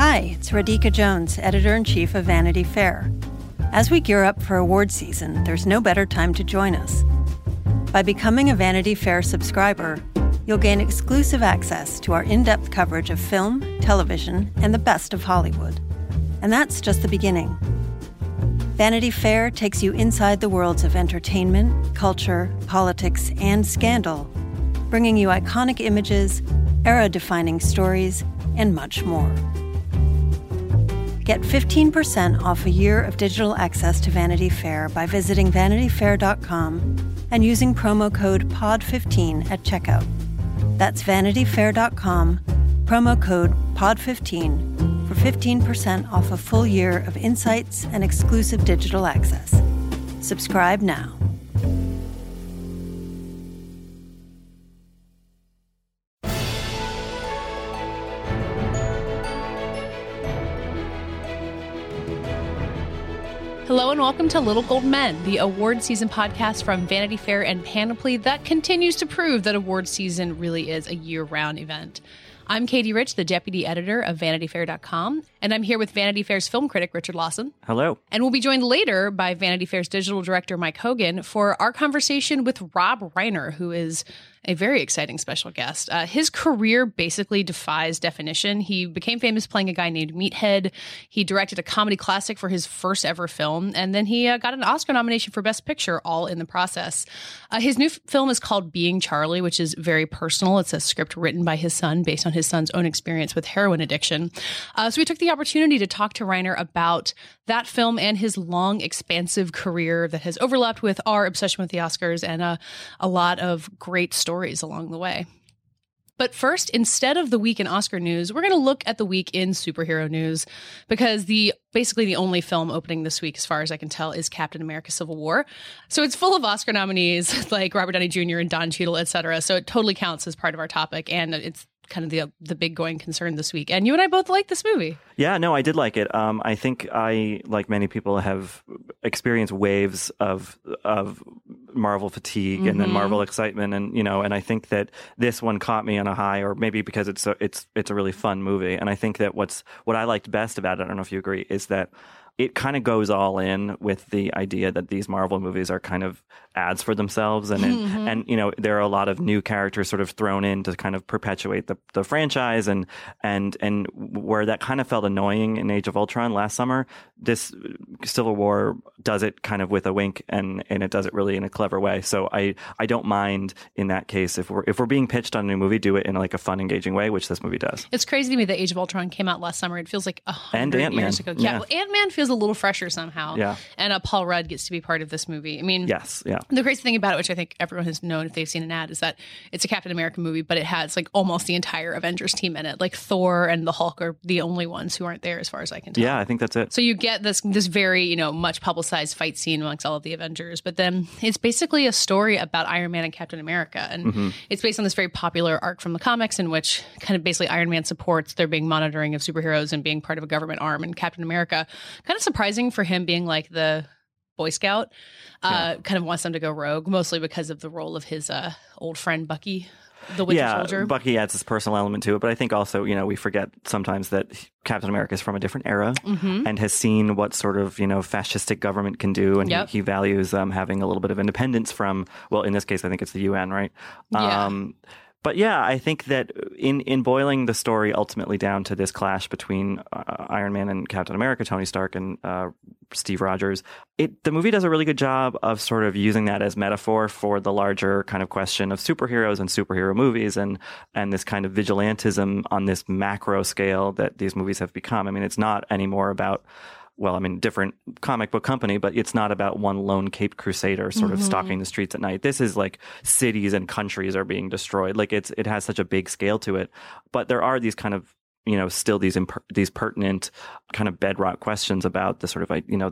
Hi, it's Radhika Jones, Editor-in-Chief of Vanity Fair. As we gear up for award season, there's no better time to join us. By becoming a Vanity Fair subscriber, you'll gain exclusive access to our in-depth coverage of film, television, and the best of Hollywood. And that's just the beginning. Vanity Fair takes you inside the worlds of entertainment, culture, politics, and scandal, bringing you iconic images, era-defining stories, and much more. Get 15% off a year of digital access to Vanity Fair by visiting vanityfair.com and using promo code POD15 at checkout. That's vanityfair.com, promo code POD15 for 15% off a full year of insights and exclusive digital access. Subscribe now. Hello and welcome to Little Gold Men, the award season podcast from Vanity Fair and Panoply that continues to prove that award season really is a year-round event. I'm Katie Rich, the deputy editor of VanityFair.com, and I'm here with Vanity Fair's film critic, Richard Lawson. Hello. And we'll be joined later by Vanity Fair's digital director, Mike Hogan, for our conversation with Rob Reiner, who is a very exciting special guest. His career basically defies definition. He became famous playing a guy named Meathead. He directed a comedy classic for his first ever film, and then he got an Oscar nomination for Best Picture, all in the process. His new film is called Being Charlie, which is very personal. It's a script written by his son based on his son's own experience with heroin addiction. So we took the opportunity to talk to Reiner about that film and his long, expansive career that has overlapped with our obsession with the Oscars and a lot of great stories along the way. But first, instead of the week in Oscar news, we're going to look at the week in superhero news, because basically the only film opening this week, as far as I can tell, is Captain America: Civil War. So it's full of Oscar nominees like Robert Downey Jr. and Don Cheadle, etc. So it totally counts as part of our topic, and it's kind of the big going concern this week. And you and I both like this movie. Yeah, no, I did like it. I think I, like many people, have experienced waves of Marvel fatigue and then Marvel excitement, and I think that this one caught me on a high, or maybe because it's a really fun movie. And I think that what I liked best about it, I don't know if you agree, is that it kind of goes all in with the idea that these Marvel movies are kind of ads for themselves, and there are a lot of new characters sort of thrown in to kind of perpetuate the franchise, and where that kind of felt annoying in Age of Ultron last summer, this Civil War does it kind of with a wink, and it does it really in a clever way. So I don't mind in that case if we're being pitched on a new movie, do it in like a fun, engaging way, which this movie does. It's crazy to me that Age of Ultron came out last summer. It feels like 100 years ago. Yeah, well, Ant-Man feels a little fresher somehow. Yeah. And Paul Rudd gets to be part of this movie. I mean, yes, yeah. The crazy thing about it, which I think everyone has known if they've seen an ad, is that it's a Captain America movie, but it has like almost the entire Avengers team in it. Like Thor and the Hulk are the only ones who aren't there, as far as I can tell. Yeah, I think that's it. So you get this very, much publicized fight scene amongst all of the Avengers, but then it's basically a story about Iron Man and Captain America. And it's based on this very popular arc from the comics in which kind of basically Iron Man supports there being monitoring of superheroes and being part of a government arm, and Captain America, kind of surprising for him being like the Boy Scout, kind of wants them to go rogue, mostly because of the role of his old friend Bucky, the Winter Soldier. Bucky adds this personal element to it, but I think also, we forget sometimes that Captain America is from a different era and has seen what sort of, fascistic government can do, and he values having a little bit of independence from, well, in this case, I think it's the UN, right? But yeah, I think that in boiling the story ultimately down to this clash between Iron Man and Captain America, Tony Stark and Steve Rogers, the movie does a really good job of sort of using that as metaphor for the larger kind of question of superheroes and superhero movies, and this kind of vigilantism on this macro scale that these movies have become. I mean, it's not anymore about, different comic book company, but it's not about one lone Caped Crusader sort of stalking the streets at night. This is like cities and countries are being destroyed. Like it has such a big scale to it. But there are these kind of, still these pertinent kind of bedrock questions about the sort of, the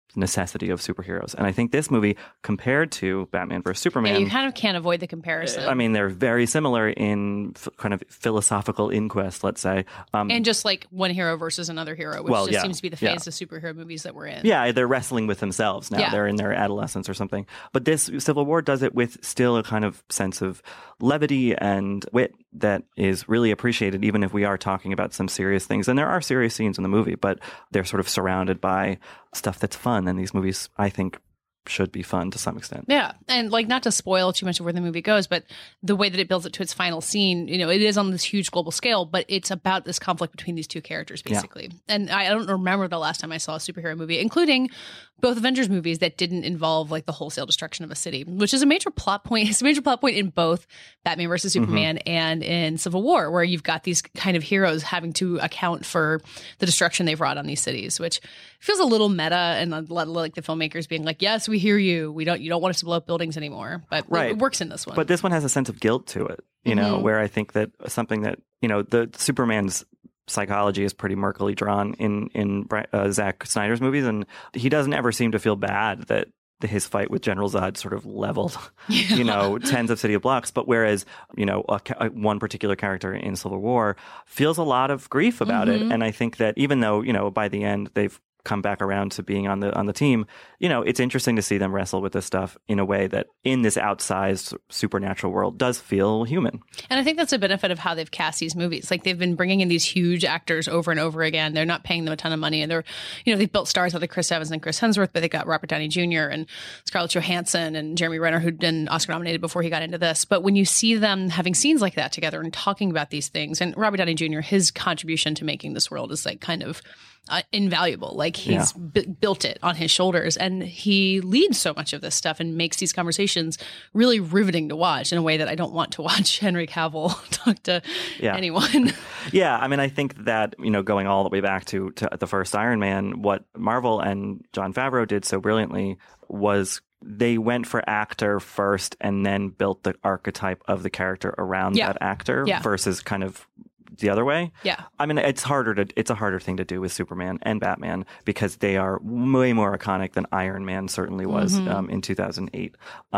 necessity of superheroes. And I think this movie, compared to Batman vs. Superman... Yeah, you kind of can't avoid the comparison. I mean, they're very similar in kind of philosophical inquest, let's say. And just like one hero versus another hero, which seems to be the phase of superhero movies that we're in. Yeah, they're wrestling with themselves now. Yeah. They're in their adolescence or something. But this Civil War does it with still a kind of sense of levity and wit that is really appreciated, even if we are talking about some serious things. And there are serious scenes in the movie, but they're sort of surrounded by stuff that's fun. And these movies, I think, should be fun to some extent. Yeah. And like, not to spoil too much of where the movie goes, but the way that it builds it to its final scene, you know, it is on this huge global scale, but it's about this conflict between these two characters, basically. Yeah. And I don't remember the last time I saw a superhero movie, including both Avengers movies, that didn't involve like the wholesale destruction of a city, which is a major plot point. It's a major plot point in both Batman versus Superman and in Civil War, where you've got these kind of heroes having to account for the destruction they've wrought on these cities, which feels a little meta, and like the filmmakers being like, yes, we hear you. You don't want us to blow up buildings anymore, but it works in this one. But this one has a sense of guilt to it, you know, where I think that something that, you know, the Superman's psychology is pretty murkily drawn in Zack Snyder's movies, and he doesn't ever seem to feel bad that his fight with General Zod sort of leveled, you know, tens of city blocks. But whereas, you know, one particular character in Civil War feels a lot of grief about it, and I think that even though, you know, by the end they've come back around to being on the team, you know, it's interesting to see them wrestle with this stuff in a way that in this outsized supernatural world does feel human. And I think that's a benefit of how they've cast these movies. Like, they've been bringing in these huge actors over and over again. They're not paying them a ton of money, and they're, you know, they've built stars out of Chris Evans and Chris Hemsworth, but they got Robert Downey Jr. and Scarlett Johansson and Jeremy Renner, who'd been Oscar nominated before he got into this. But when you see them having scenes like that together and talking about these things, and Robert Downey Jr., his contribution to making this world is like kind of invaluable. Like, he's built it on his shoulders, and he leads so much of this stuff and makes these conversations really riveting to watch in a way that I don't want to watch Henry Cavill talk to anyone. Yeah, I mean, I think that, you know, going all the way back to the first Iron Man, what Marvel and Jon Favreau did so brilliantly was they went for actor first and then built the archetype of the character around that actor versus kind of the other way. Yeah. I mean, it's a harder thing to do with Superman and Batman because they are way more iconic than Iron Man certainly was in 2008.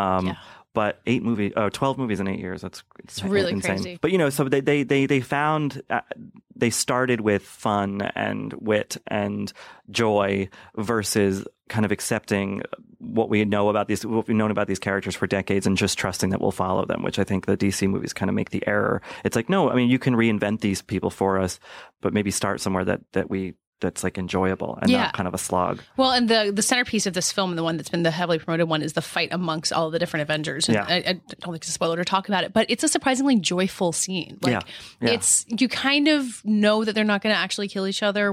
But 12 movies in 8 years. It's really insane. Crazy. But, you know, so they found, they started with fun and wit and joy versus kind of accepting what we've known about these characters for decades and just trusting that we'll follow them, which I think the DC movies kind of make the error. It's like, no, I mean, you can reinvent these people for us, but maybe start somewhere that's like enjoyable and not kind of a slog. Well, and the centerpiece of this film, and the one that's been the heavily promoted one, is the fight amongst all of the different Avengers. And I don't think it's a spoiler to talk about it, but it's a surprisingly joyful scene. Like, it's, you kind of know that they're not going to actually kill each other,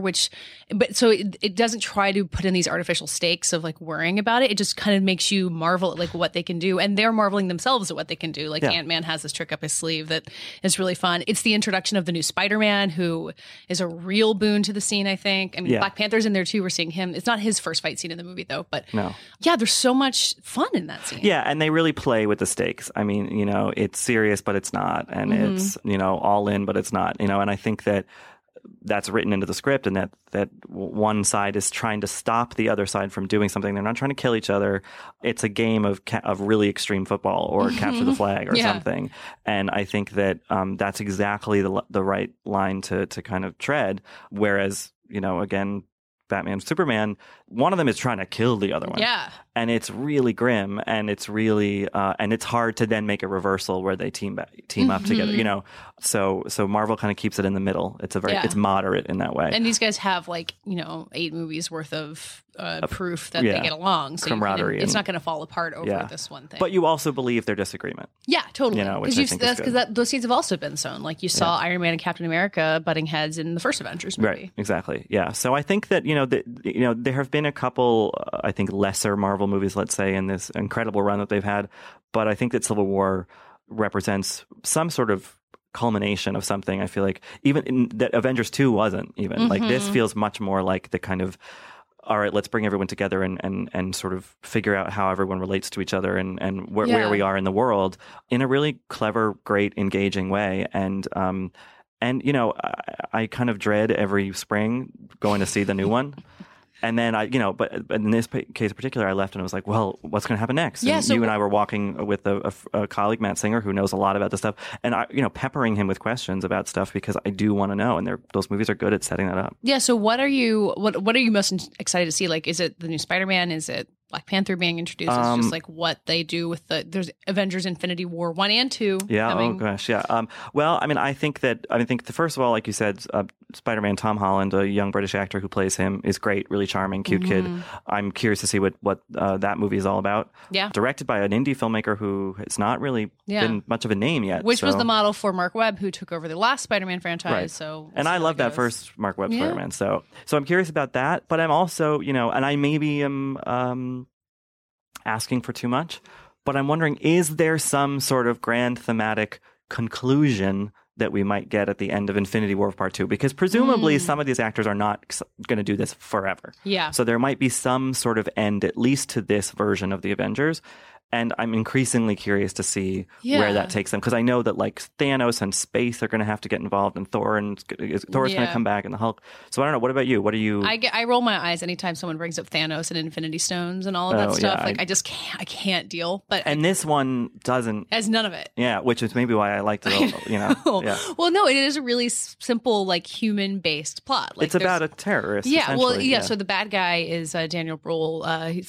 so it doesn't try to put in these artificial stakes of like worrying about it. It just kind of makes you marvel at like what they can do, and they're marveling themselves at what they can do. Like, Ant-Man has this trick up his sleeve that is really fun. It's the introduction of the new Spider-Man, who is a real boon to the scene, I think. I mean, Black Panther's in there too. We're seeing him. It's not his first fight scene in the movie, though. But there's so much fun in that scene. Yeah, and they really play with the stakes. I mean, you know, it's serious, but it's not. And it's, you know, all in, but it's not. You know, and I think that's written into the script, and that one side is trying to stop the other side from doing something. They're not trying to kill each other. It's a game of really extreme football or capture the flag or something. And I think that that's exactly the right line to kind of tread. Whereas, you know, again, Batman, Superman, one of them is trying to kill the other one. Yeah. And it's really grim, and it's really and it's hard to then make a reversal where they team up together, you know. So Marvel kind of keeps it in the middle. It's it's moderate in that way. And these guys have, like, you know, 8 movies worth of proof that they get along. So camaraderie. It's not going to fall apart over this one thing. But you also believe their disagreement. Yeah, totally. You know, because those scenes have also been sown. Like, you saw Iron Man and Captain America butting heads in the first Avengers movie. Right. Exactly. Yeah. So I think that, you know, there have been a couple, I think, lesser Marvel movies, let's say, in this incredible run that they've had. But I think that Civil War represents some sort of culmination of something. I feel like even that Avengers 2 wasn't even like, this feels much more like the kind of, all right, let's bring everyone together and sort of figure out how everyone relates to each other and where we are in the world in a really clever, great, engaging way. And you know, I kind of dread every spring going to see the new one. And then but in this case in particular, I left and I was like, well, what's going to happen next? Yeah, and so you and I were walking with a colleague, Matt Singer, who knows a lot about this stuff, and I, peppering him with questions about stuff because I do want to know, and those movies are good at setting that up. Yeah. So what are you most excited to see? Like, is it the new Spider-Man? Is it Black Panther being introduced? It's just like what they do with there's Avengers Infinity War 1 and 2. Yeah. coming. Oh gosh. Yeah. Well, I mean, I think first of all, like you said, Spider-Man, Tom Holland, a young British actor who plays him, is great, really charming, cute kid. I'm curious to see what that movie is all about. Yeah. Directed by an indie filmmaker who has not really been much of a name yet. Which was the model for Mark Webb, who took over the last Spider-Man franchise. Right. So, and I love that first Mark Webb Spider-Man. So I'm curious about that. But I'm also, and I maybe am asking for too much. But I'm wondering, is there some sort of grand thematic conclusion that we might get at the end of Infinity War Part 2? Because presumably some of these actors are not going to do this forever. Yeah. So there might be some sort of end, at least to this version of the Avengers. And I'm increasingly curious to see where that takes them. Because I know that like Thanos and space are going to have to get involved, and Thor's going to come back, and the Hulk. So I don't know. What about you? What are you? I roll my eyes anytime someone brings up Thanos and Infinity Stones and all of that stuff. Yeah, I just can't deal. But this one doesn't. Has none of it. Yeah, which is maybe why I liked it. Yeah. Well, no, it is a really simple, like human based plot. Like, it's about a terrorist. Yeah. Well, yeah. So the bad guy is Daniel Bruhl.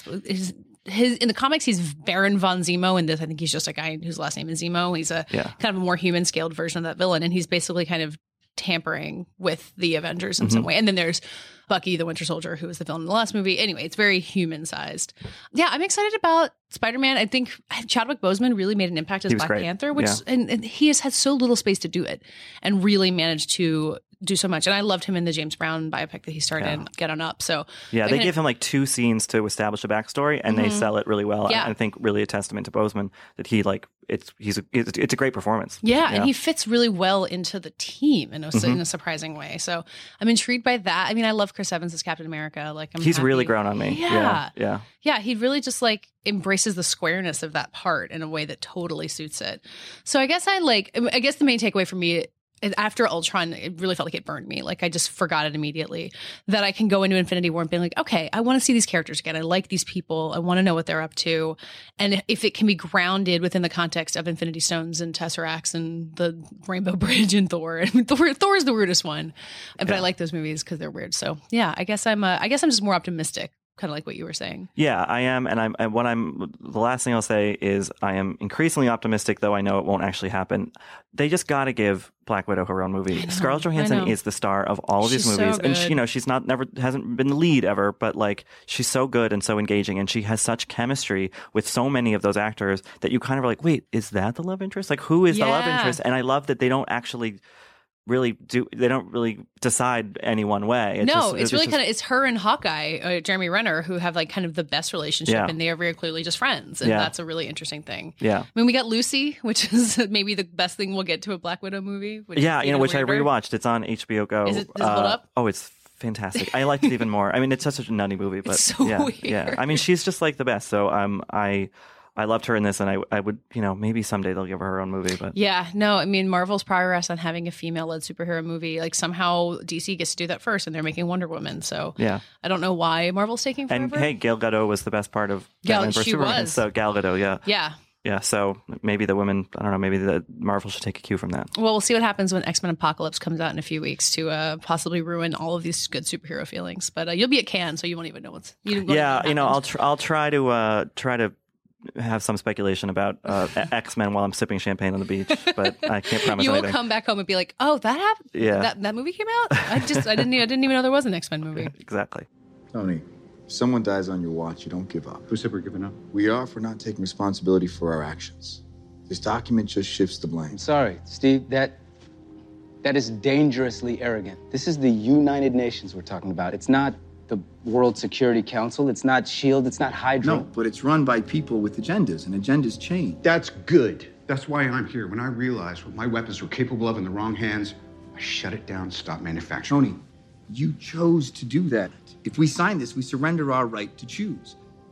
In the comics, he's Baron von Zemo. In this, I think he's just a guy whose last name is Zemo. He's a kind of a more human scaled version of that villain, and he's basically kind of tampering with the Avengers in some way. And then there's Bucky, the Winter Soldier, who was the villain in the last movie. Anyway, it's very human sized. Yeah, I'm excited about Spider-Man. I think Chadwick Boseman really made an impact as Black Panther, which and he has had so little space to do it, and really managed to do so much. And I loved him in the James Brown biopic that he starred in, Get On Up. So they give him like 2 scenes to establish a backstory, and they sell it really well. Yeah. I think really a testament to Boseman that he it's a great performance. Yeah, and he fits really well into the team in a surprising way. So I'm intrigued by that. I mean, I love Chris Evans as Captain America. Like, he's really grown on me. Yeah. He really just like embraces the squareness of that part in a way that totally suits it. So I guess the main takeaway for me after Ultron, it really felt like it burned me. Like, I just forgot it immediately, that I can go into Infinity War and be like, okay, I want to see these characters again. I like these people. I want to know what they're up to. And if it can be grounded within the context of Infinity Stones and Tesseracts and the Rainbow Bridge and Thor. I mean, Thor is the weirdest one, but I like those movies because they're weird. So yeah, I guess I'm just more optimistic. Kind of like what you were saying. Yeah, I am. And the last thing I'll say is I am increasingly optimistic, though I know it won't actually happen. They just got to give Black Widow her own movie. Scarlett Johansson is the star of all of these movies. So and she's hasn't been the lead ever, but like, she's so good and so engaging, and she has such chemistry with so many of those actors that you kind of are like, wait, is that the love interest? Like, who is the love interest? And I love that they don't actually they don't really decide any one way. It's her and Hawkeye, Jeremy Renner, who have like kind of the best relationship, and they are very clearly just friends, and that's a really interesting thing. I mean, we got Lucy, which is maybe the best thing we'll get to a Black Widow movie. Which I rewatched. It's on HBO Go. Does it hold up? Oh, it's fantastic. I liked it even more. I mean, it's such a nutty movie, but it's so weird. Yeah. I mean, she's just like the best. So I loved her in this, and I would, maybe someday they'll give her own movie. But I mean, Marvel's progress on having a female-led superhero movie, like somehow DC gets to do that first, and they're making Wonder Woman. So I don't know why Marvel's taking forever. And hey, Gal Gadot was the best part of Batman vs Superman. So Gal Gadot, yeah. So maybe the women, I don't know, maybe the Marvel should take a cue from that. Well, we'll see what happens when X-Men Apocalypse comes out in a few weeks to possibly ruin all of these good superhero feelings. But you'll be at Cannes, so you won't even know what's. I'll try to have some speculation about X-Men while I'm sipping champagne on the beach, but I can't promise you anything. Will come back home and be like, oh, that happened? Yeah. That movie came out? I didn't even know there was an X-Men movie. Exactly. Tony, if someone dies on your watch, you don't give up. Who said we're giving up? We are for not taking responsibility for our actions. This document just shifts the blame. I'm sorry, Steve, that is dangerously arrogant. This is the United Nations we're talking about. It's not the World Security Council. It's not SHIELD. It's not Hydra. No, but it's run by people with agendas, and agendas change. That's good. That's why I'm here. When I realized what my weapons were capable of in the wrong hands, I shut it down, stopped manufacturing. Tony, you chose to do that. If we sign this, we surrender our right to choose.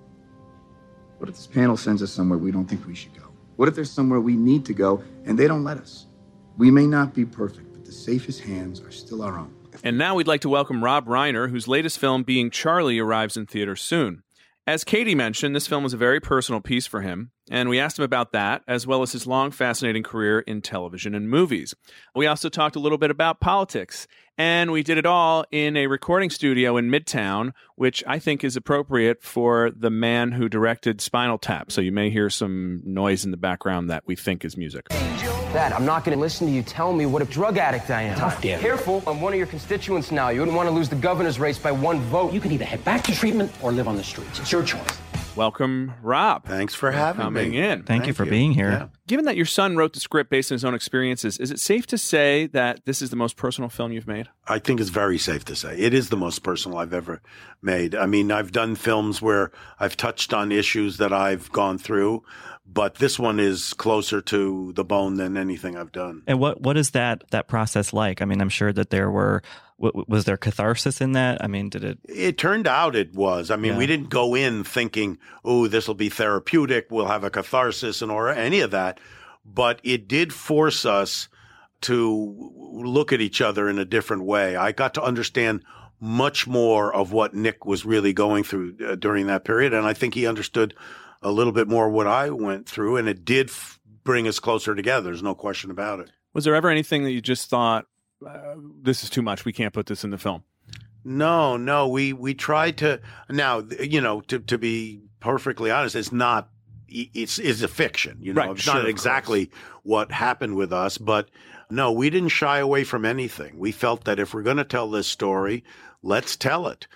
What if this panel sends us somewhere we don't think we should go? What if there's somewhere we need to go, and they don't let us? We may not be perfect, but the safest hands are still our own. And now we'd like to welcome Rob Reiner, whose latest film, Being Charlie, arrives in theaters soon. As Katie mentioned, this film was a very personal piece for him, and we asked him about that, as well as his long, fascinating career in television and movies. We also talked a little bit about politics, and we did it all in a recording studio in Midtown, which I think is appropriate for the man who directed Spinal Tap. So you may hear some noise in the background that we think is music. Dad, I'm not going to listen to you tell me what a drug addict I am. Tough, Dan. Careful, I'm one of your constituents now. You wouldn't want to lose the governor's race by one vote. You can either head back to treatment or live on the streets. It's your choice. Welcome, Rob. Thanks for having coming me. in. Thank you for being here. Yeah. Given that your son wrote the script based on his own experiences, is it safe to say that this is the most personal film you've made? I think it's very safe to say. It is the most personal I've ever made. I mean, I've done films where I've touched on issues that I've gone through, but this one is closer to the bone than anything I've done. And what is that process like? I mean, I'm sure that was there catharsis in that? I mean, did it? It turned out it was. I mean, we didn't go in thinking, oh, this will be therapeutic, we'll have a catharsis or any of that. But it did force us to look at each other in a different way. I got to understand much more of what Nick was really going through during that period. And I think he understood a little bit more what I went through. And it did bring us closer together. There's no question about it. Was there ever anything that you just thought, this is too much, we can't put this in the film? No. We tried to. Now, to be perfectly honest, it's not. It's a fiction. Right, it's not exactly what happened with us, but no, we didn't shy away from anything. We felt that if we're going to tell this story, let's tell it.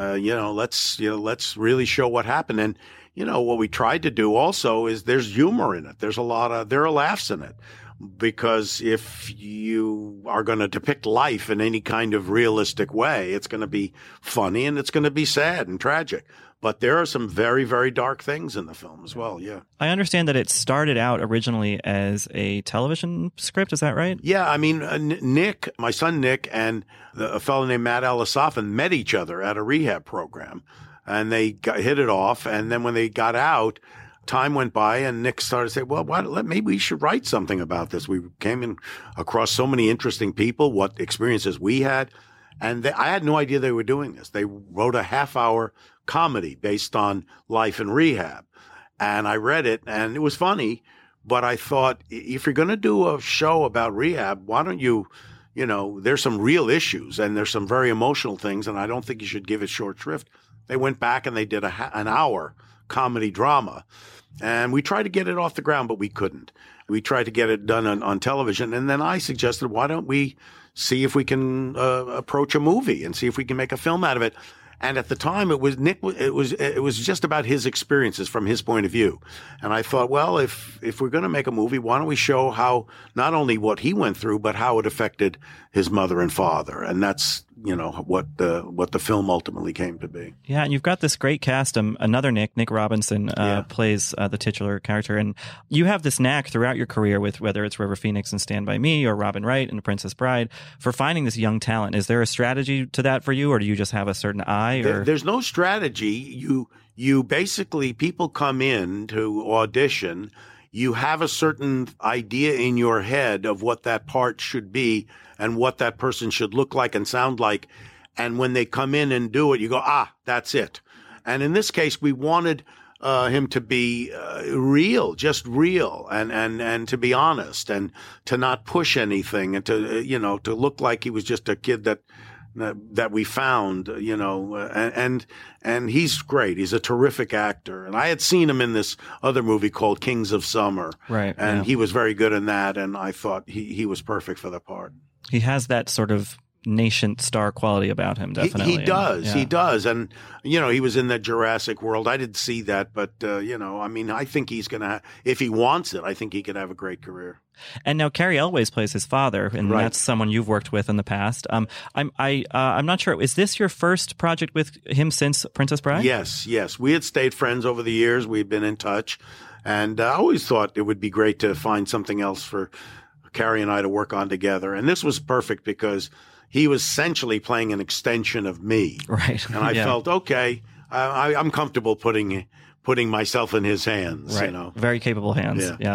Let's really show what happened. And what we tried to do also is there's humor in it. There are laughs in it. Because if you are going to depict life in any kind of realistic way, it's going to be funny and it's going to be sad and tragic. But there are some very, very dark things in the film as well, yeah. I understand that it started out originally as a television script, is that right? Yeah, I mean, Nick, my son Nick, and a fellow named Matt Alisafan met each other at a rehab program. And they hit it off, and then when they got out, time went by, and Nick started to say, well, maybe we should write something about this. We came in across so many interesting people, what experiences we had. And I had no idea they were doing this. They wrote a half-hour comedy based on life in rehab. And I read it, and it was funny. But I thought, if you're going to do a show about rehab, why don't you, there's some real issues, and there's some very emotional things, and I don't think you should give it short shrift. They went back, and they did an hour comedy drama. And we tried to get it off the ground, but we couldn't. We tried to get it done on television. And then I suggested, why don't we see if we can approach a movie and see if we can make a film out of it. And at the time, it was just about his experiences from his point of view. And I thought, well, if we're going to make a movie, why don't we show how not only what he went through, but how it affected his mother and father. And that's what the film ultimately came to be. Yeah, and you've got this great cast. Another Nick Robinson, plays the titular character, and you have this knack throughout your career with whether it's River Phoenix and Stand By Me or Robin Wright and Princess Bride for finding this young talent. Is there a strategy to that for you, or do you just have a certain eye? There's no strategy. You basically, people come in to audition. You have a certain idea in your head of what that part should be and what that person should look like and sound like. And when they come in and do it, you go, that's it. And in this case, we wanted him to be real, just real, and to be honest, and to not push anything, and to look like he was just a kid that we found, and he's great. He's a terrific actor. And I had seen him in this other movie called Kings of Summer. Right. And he was very good in that. And I thought he was perfect for the part. He has that sort of nascent star quality about him, definitely. He does. And, he was in that Jurassic World. I didn't see that, but, I think he's going to, if he wants it, I think he could have a great career. And now Cary Elwes plays his father, and that's someone you've worked with in the past. I'm not sure. Is this your first project with him since Princess Bride? Yes. We had stayed friends over the years. We'd been in touch. And I always thought it would be great to find something else for Cary and I to work on together. And this was perfect because he was essentially playing an extension of me. Right. And I felt, okay, I'm comfortable putting myself in his hands. Right. Very capable hands. Yeah.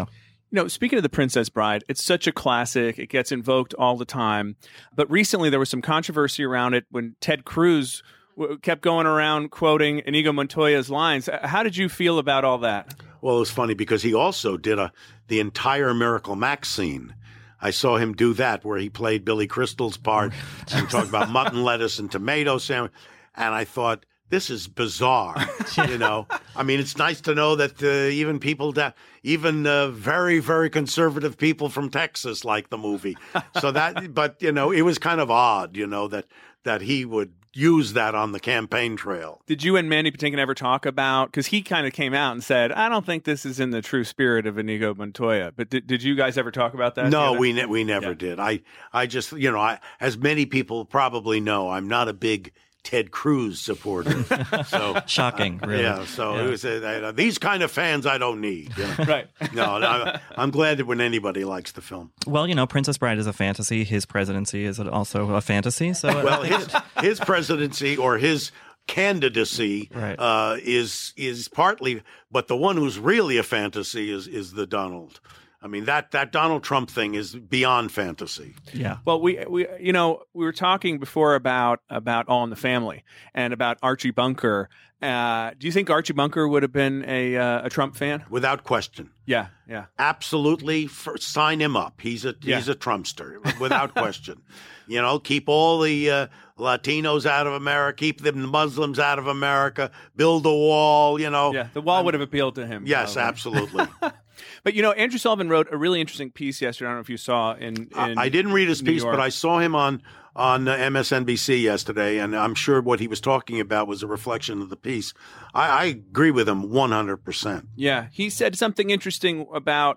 Speaking of The Princess Bride, it's such a classic. It gets invoked all the time. But recently there was some controversy around it when Ted Cruz kept going around quoting Inigo Montoya's lines. How did you feel about all that? Well, it was funny because he also did the entire Miracle Max scene. I saw him do that where he played Billy Crystal's part and talked about mutton, lettuce, and tomato sandwich. And I thought, this is bizarre, I mean, it's nice to know that even people very, very conservative people from Texas like the movie. So but it was kind of odd, that he would use that on the campaign trail. Did you and Mandy Patinkin ever talk about, because he kind of came out and said, I don't think this is in the true spirit of Inigo Montoya. But did you guys ever talk about that? No, we never did. I just, as many people probably know, I'm not a big Ted Cruz supporter. So shocking, really. Yeah. So it was these kind of fans I don't need. Right. No, I'm glad that when anybody likes the film. Well, Princess Bride is a fantasy. His presidency is also a fantasy. So well, his presidency or his candidacy is partly, but the one who's really a fantasy is the Donald. I mean, that Donald Trump thing is beyond fantasy. Yeah. Well, we were talking before about All in the Family and about Archie Bunker. Do you think Archie Bunker would have been a Trump fan? Without question. Yeah. Absolutely. Sign him up. He's a Trumpster, without question. Keep all the Latinos out of America, keep the Muslims out of America, build a wall. Yeah, the wall would have appealed to him. Yes, absolutely. But, Andrew Sullivan wrote a really interesting piece yesterday. I don't know if you saw in I didn't read his piece, but I saw him on MSNBC yesterday, and I'm sure what he was talking about was a reflection of the piece. I agree with him 100%. Yeah. He said something interesting about,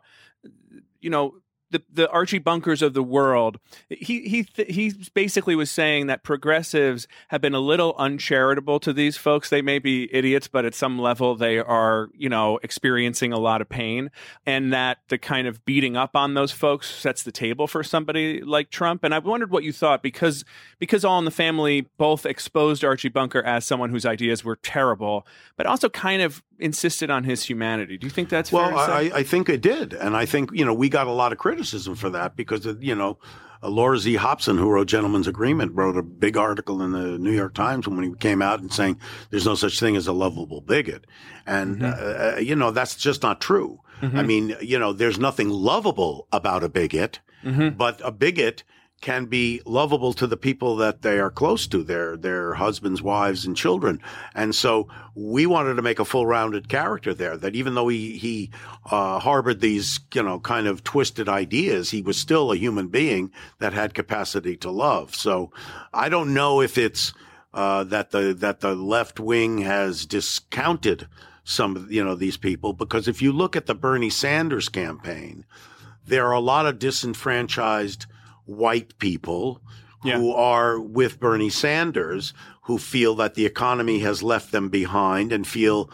the Archie Bunkers of the world. He basically was saying that progressives have been a little uncharitable to these folks. They may be idiots, but at some level they are, experiencing a lot of pain, and that the kind of beating up on those folks sets the table for somebody like Trump. And I wondered what you thought, because All in the Family both exposed Archie Bunker as someone whose ideas were terrible, but also kind of insisted on his humanity. Do you think that's fair to say? I think it did. And I think, we got a lot of criticism for that because, Laura Z. Hobson, who wrote Gentleman's Agreement, wrote a big article in the New York Times when he came out and saying there's no such thing as a lovable bigot. And, that's just not true. Mm-hmm. I mean, there's nothing lovable about a bigot, but a bigot can be lovable to the people that they are close to, their husbands, wives, and children. And so we wanted to make a full-rounded character there, that even though he harbored these, kind of twisted ideas, he was still a human being that had capacity to love. So I don't know if it's that the left wing has discounted some of, these people, because if you look at the Bernie Sanders campaign, there are a lot of disenfranchised white people who are with Bernie Sanders, who feel that the economy has left them behind and feel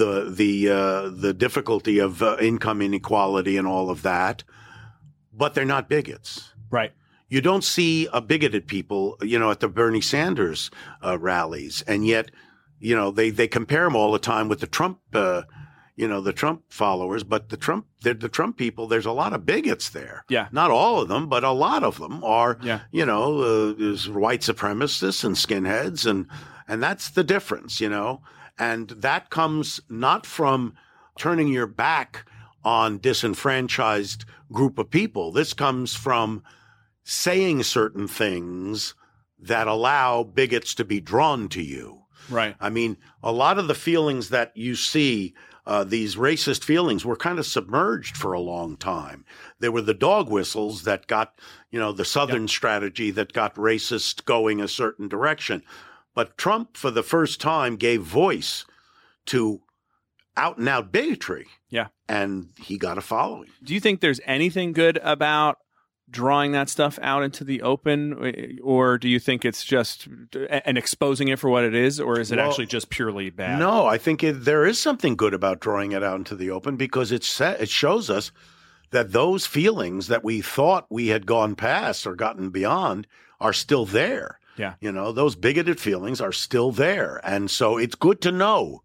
the difficulty of income inequality and all of that, but they're not bigots. Right. You don't see a bigoted people, at the Bernie Sanders rallies, and yet, they compare them all the time with the Trump the Trump followers, but the Trump people, there's a lot of bigots there. Yeah. Not all of them, but a lot of them are, there's white supremacists and skinheads, and that's the difference, and that comes not from turning your back on disenfranchised group of people. This comes from saying certain things that allow bigots to be drawn to you. Right. I mean, a lot of the feelings that you see, these racist feelings, were kind of submerged for a long time. There were the dog whistles that got, the Southern strategy that got racist going a certain direction. But Trump, for the first time, gave voice to out-and-out bigotry. Yeah. And he got a following. Do you think there's anything good about drawing that stuff out into the open, or do you think it's just and exposing it for what it is, or is it actually just purely bad? No, I think there is something good about drawing it out into the open, because it shows us that those feelings that we thought we had gone past or gotten beyond are still there. Yeah. Those bigoted feelings are still there. And so it's good to know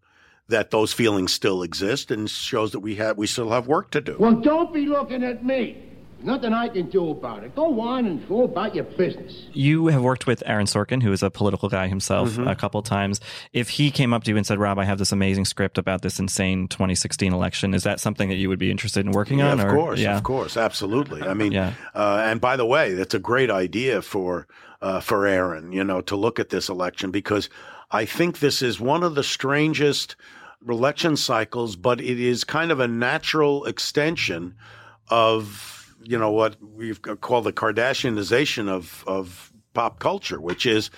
that those feelings still exist and shows that we still have work to do. Well, don't be looking at me. Nothing I can do about it. Go on and go about your business. You have worked with Aaron Sorkin, who is a political guy himself, a couple times. If he came up to you and said, Rob, I have this amazing script about this insane 2016 election, is that something that you would be interested in working on? Of course. Absolutely. I mean, and by the way, that's a great idea for Aaron, to look at this election, because I think this is one of the strangest election cycles, but it is kind of a natural extension of what we've called the Kardashianization of pop culture, which is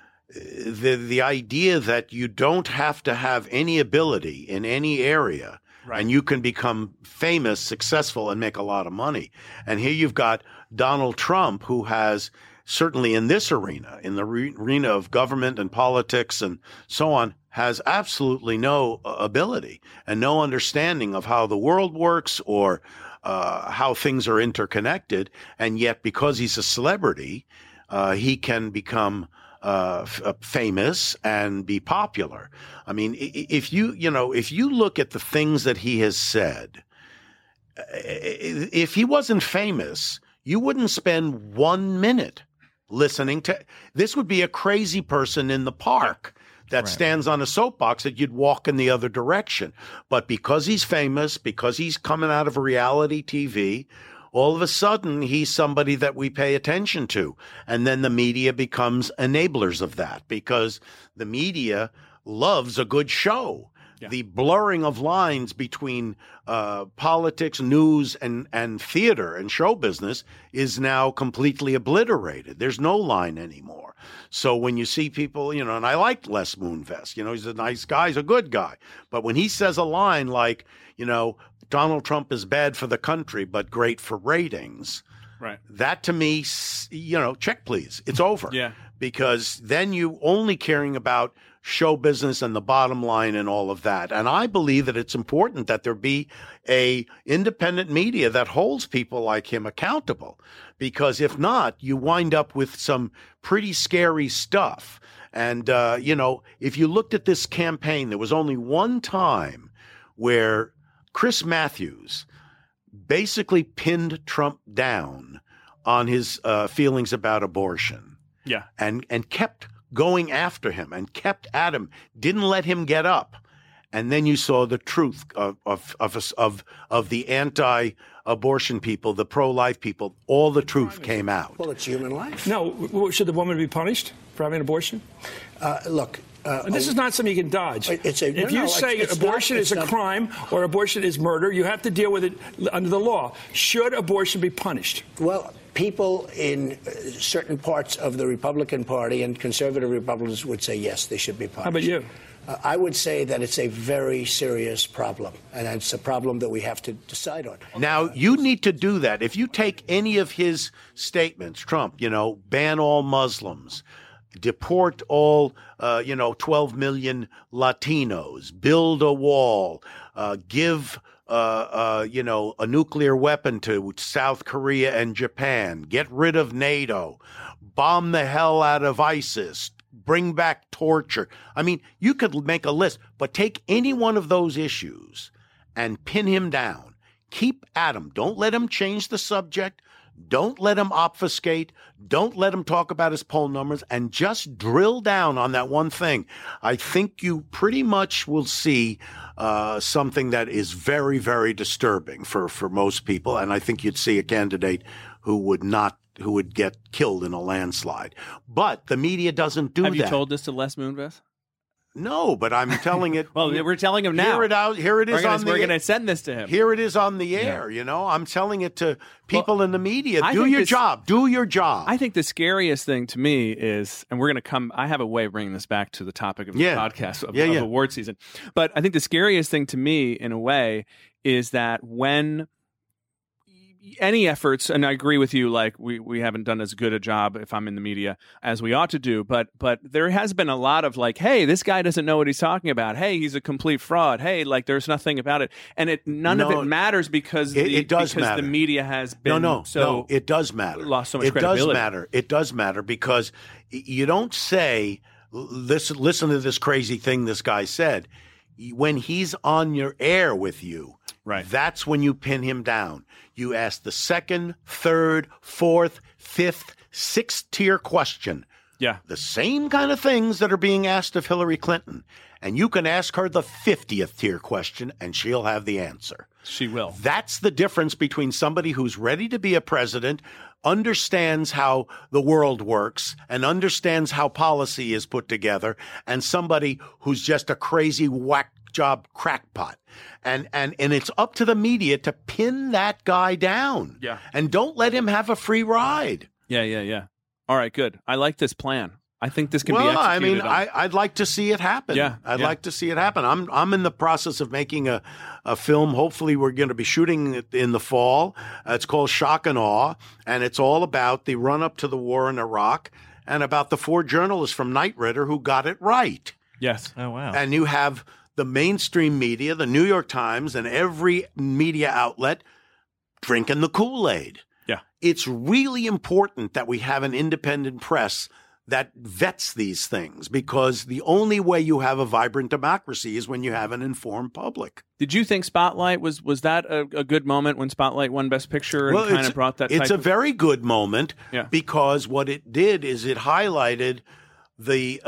the idea that you don't have to have any ability in any area, right, and you can become famous, successful, and make a lot of money. And here you've got Donald Trump, who has, certainly in this arena, in the arena of government and politics and so on, has absolutely no ability and no understanding of how the world works or how things are interconnected. And yet, because he's a celebrity, he can become famous and be popular. I mean, if you look at the things that he has said, if he wasn't famous, you wouldn't spend 1 minute listening to. This would be a crazy person in the park that stands on a soapbox that you'd walk in the other direction. But because he's famous, because he's coming out of reality TV, all of a sudden he's somebody that we pay attention to. And then the media becomes enablers of that, because the media loves a good show. Yeah. The blurring of lines between politics, news, and theater and show business is now completely obliterated. There's no line anymore. So when you see people, and I like Les Moonves, he's a nice guy, he's a good guy. But when he says a line like, Donald Trump is bad for the country, but great for ratings, right? That to me, check please. It's over. Yeah. Because then you only caring about show business and the bottom line and all of that. And I believe that it's important that there be a independent media that holds people like him accountable, because if not, you wind up with some pretty scary stuff. And, if you looked at this campaign, there was only one time where Chris Matthews basically pinned Trump down on his feelings about abortion. Yeah. And kept going after him and kept at him, didn't let him get up. And then you saw the truth of the anti-abortion people, the pro-life people. All the truth came out. Well, it's human life. No, should the woman be punished for having an abortion? Look. And this is not something you can dodge. If you say abortion is a crime or abortion is murder, you have to deal with it under the law. Should abortion be punished? Well, people in certain parts of the Republican Party and conservative Republicans would say, yes, they should be punished. How about you? I would say that it's a very serious problem, and it's a problem that we have to decide on. Now, you need to do that. If you take any of his statements, Trump, ban all Muslims, deport all, 12 million Latinos, build a wall, give a nuclear weapon to South Korea and Japan, get rid of NATO, bomb the hell out of ISIS, bring back torture. I mean, you could make a list, but take any one of those issues and pin him down. Keep at him. Don't let him change the subject. Don't let him obfuscate. Don't let him talk about his poll numbers, and just drill down on that one thing. I think you pretty much will see something that is very, very disturbing for most people. And I think you'd see a candidate who would get killed in a landslide. But the media doesn't do that. Have you told this to Les Moonves? No, but I'm telling it. Well, we're telling him now. Here it is. We're going to send this to him. Here it is on the air. Yeah. I'm telling it to people in the media. Do your job. Do your job. I think the scariest thing to me is, and we're going to come. I have a way of bringing this back to the topic of the podcast of award season. But I think the scariest thing to me, in a way, is that when any efforts, and I agree with you, like we haven't done as good a job, if I'm in the media, as we ought to do, but there has been a lot of like, hey, this guy doesn't know what he's talking about. Hey, he's a complete fraud. Hey, like there's nothing about it. And none of it matters because it does matter. The media has been no, it does matter. Lost so much credibility. It does matter because you don't say, listen to this crazy thing this guy said. when he's on your air with you, right, that's when you pin him down. You ask the second, third, fourth, fifth, sixth tier question. Yeah. The same kind of things that are being asked of Hillary Clinton. And you can ask her the 50th tier question and she'll have the answer. She will. That's the difference between somebody who's ready to be a president, understands how the world works, and understands how policy is put together, and somebody who's just a crazy whack job crackpot. And it's up to the media to pin that guy down. Yeah. And don't let him have a free ride. Yeah. All right, good. I like this plan. I think this can be executed. executed. Well, I mean, I'd like to see it happen. Yeah, I'd like to see it happen. I'm in the process of making a film. Hopefully, we're going to be shooting it in the fall. It's called Shock and Awe, and it's all about the run-up to the war in Iraq and about the 4 journalists from Knight Ridder who got it right. Yes. Oh, wow. And you have the mainstream media, the New York Times, and every media outlet drinking the Kool-Aid. Yeah. It's really important that we have an independent press that vets these things, because the only way you have a vibrant democracy is when you have an informed public. Did you think Spotlight was that a good moment when Spotlight won Best Picture and kind of brought that? It's a very good moment, because what it did is it highlighted the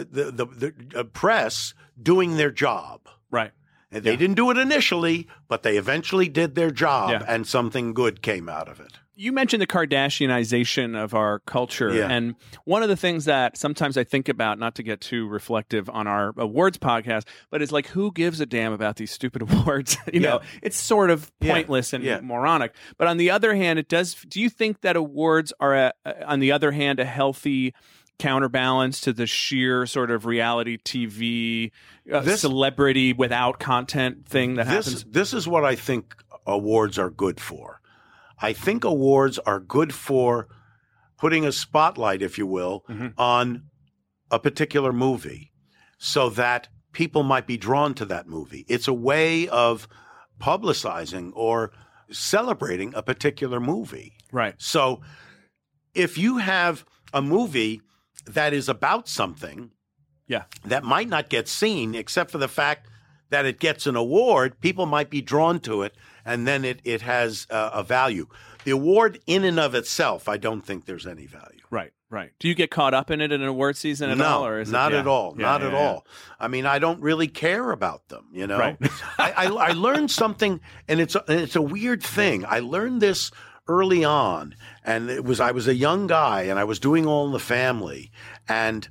press doing their job. Right. And they didn't do it initially, but they eventually did their job, and something good came out of it. You mentioned the Kardashianization of our culture. Yeah. And one of the things that sometimes I think about, not to get too reflective on our awards podcast, but it's like, who gives a damn about these stupid awards? You know, it's sort of pointless and moronic. But on the other hand, do you think that awards are, on the other hand, a healthy counterbalance to the sheer sort of reality TV celebrity without content thing that happens? This is what I think awards are good for. I think awards are good for putting a spotlight, if you will, on a particular movie so that people might be drawn to that movie. It's a way of publicizing or celebrating a particular movie. Right. So if you have a movie that is about something that might not get seen, except for the fact that it gets an award, people might be drawn to it, and then it has a value. The award in and of itself, I don't think there's any value. Right. Do you get caught up in it in an award season at all? Or is not at all. Yeah, not at all. I mean, I don't really care about them, you know. Right. I learned something, and it's a weird thing. I learned this early on, and I was a young guy, and I was doing All in the Family, and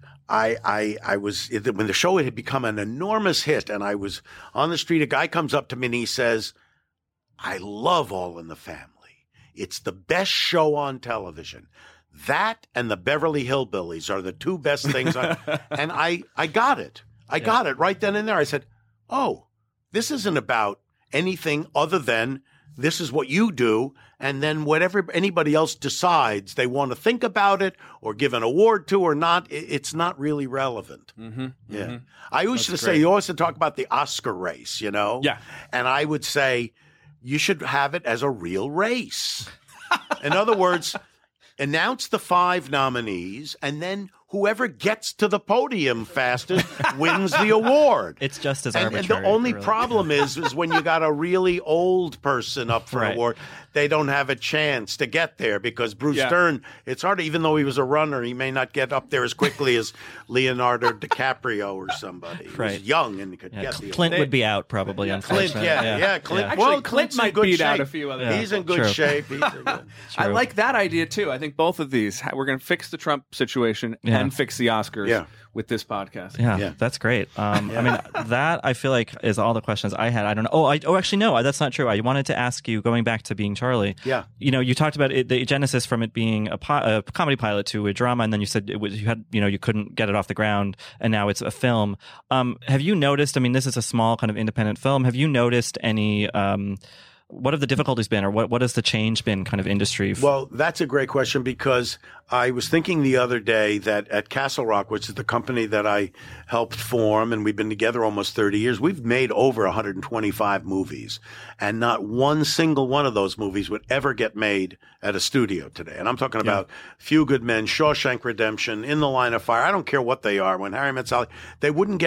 I was, when the show had become an enormous hit, and I was on the street, a guy comes up to me and he says, "I love All in the Family. It's the best show on television. That and the Beverly Hillbillies are the 2 best things." And I got it. I got it right then and there. I said, "Oh, this isn't about anything other than this is what you do, and then whatever anybody else decides they want to think about it or give an award to or not, it's not really relevant." I used to say, you always talk about the Oscar race, you know? Yeah. And I would say, you should have it as a real race. In other words, announce the 5 nominees, and then whoever gets to the podium fastest wins the award. It's just as arbitrary. And the only problem is when you got a really old person up for an award, they don't have a chance to get there, because Bruce Stern, it's hard, even though he was a runner, he may not get up there as quickly as Leonardo DiCaprio or somebody. He was young and could get the Clint would be out probably, unfortunately. Clint. Actually, Well, Clint might beat out a few other He's in good shape. I like that idea too. I think both of these, we're going to fix the Trump situation and fix the Oscars with this podcast. Yeah, that's great. I mean, that I feel like is all the questions I had. I don't know. Actually, no, that's not true. I wanted to ask you, going back to Being Charlie. Yeah. You know, you talked about it, the genesis from it being a comedy pilot to a drama, and then you said you couldn't get it off the ground, and now it's a film. Have you noticed? I mean, this is a small kind of independent film. Have you noticed any? What have the difficulties been, or what has the change been, kind of industry? Well, that's a great question, because I was thinking the other day that at Castle Rock, which is the company that I helped form, and we've been together almost 30 years, we've made over 125 movies, and not one single one of those movies would ever get made at a studio today. And I'm talking about Few Good Men, Shawshank Redemption, In the Line of Fire. I don't care what they are. When Harry Met Sally, they wouldn't get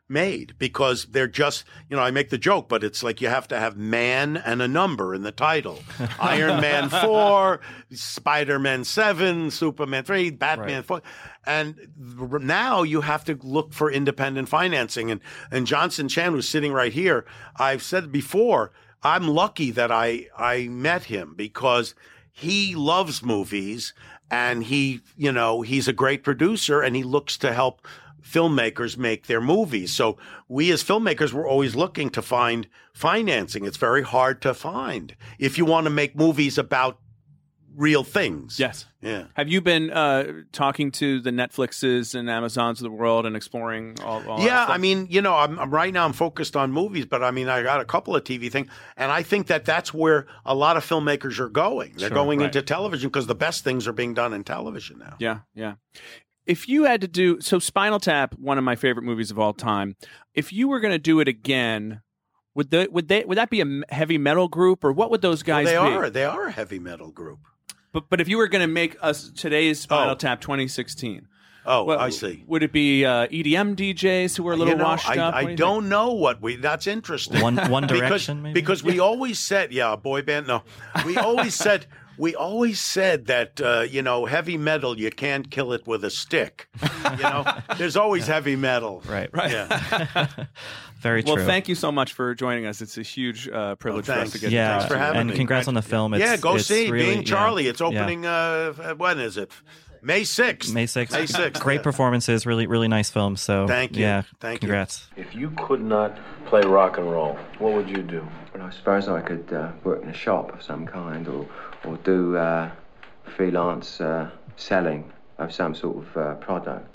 made because they're just, I make the joke, but it's like you have to have man and a number in the title. Iron Man 4, Spider-Man 7, Superman 3, Batman 4. And now you have to look for independent financing. And Johnson Chan, who's sitting right here, I've said before, I'm lucky that I met him because he loves movies and he's a great producer and he looks to help filmmakers make their movies. So we as filmmakers were always looking to find financing. It's very hard to find if you want to make movies about real things. Yes. Yeah. Have you been talking to the Netflixes and Amazons of the world and exploring all that stuff? I mean, I'm right now I'm focused on movies, but I mean, I got a couple of TV things, and I think that's where a lot of filmmakers are going. They're going into television because the best things are being done in television now. Yeah, yeah. If you had to do Spinal Tap, one of my favorite movies of all time. If you were going to do it again, would that be a heavy metal group, or what would those guys be? They are a heavy metal group. But if you were going to make us today's Spinal Tap 2016, I see. Would it be EDM DJs who were a little washed up? I don't know what that's interesting. One Direction, maybe? Because we always said, a boy band. No, we always said. We always said that, heavy metal, you can't kill it with a stick. There's always heavy metal. Right. Yeah. Very true. Well, thank you so much for joining us. It's a huge privilege for us to get to Thanks for having me. And congrats on the film. Go see really, Being Charlie. It's opening, when is it? May 6th. May 6th. Great performances. Really, really nice film. So thank you. Yeah, congrats. If you could not play rock and roll, what would you do? Well, I suppose I could work in a shop of some kind or do freelance selling of some sort of product.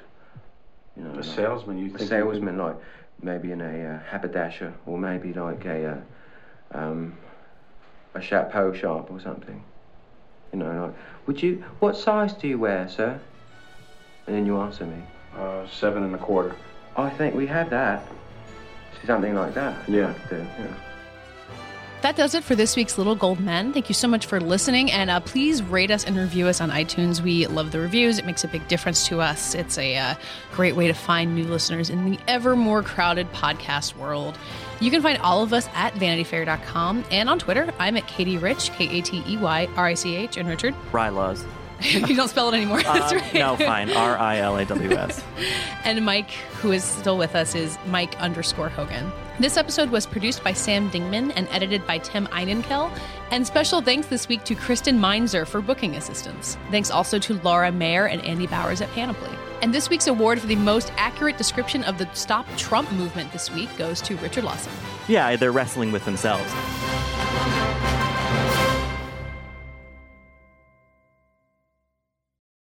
A salesman, you think? A salesman, like maybe in a haberdasher or maybe like a chapeau shop or something. What size do you wear, sir? And then you answer me. 7 1/4. I think we have that. Something like that. Yeah. That does it for this week's Little Gold Men. Thank you so much for listening, and please rate us and review us on iTunes. We love the reviews. It makes a big difference to us. It's a great way to find new listeners in the ever more crowded podcast world. You can find all of us at VanityFair.com and on Twitter. I'm at Katie Rich, KateyRich, and Richard. Rylaws. You don't spell it anymore. That's right. No, fine. RILAWS. And Mike, who is still with us, is Mike_Hogan. This episode was produced by Sam Dingman and edited by Tim Einenkel. And special thanks this week to Kristen Meinzer for booking assistance. Thanks also to Laura Mayer and Andy Bowers at Panoply. And this week's award for the most accurate description of the Stop Trump movement this week goes to Richard Lawson. Yeah, they're wrestling with themselves.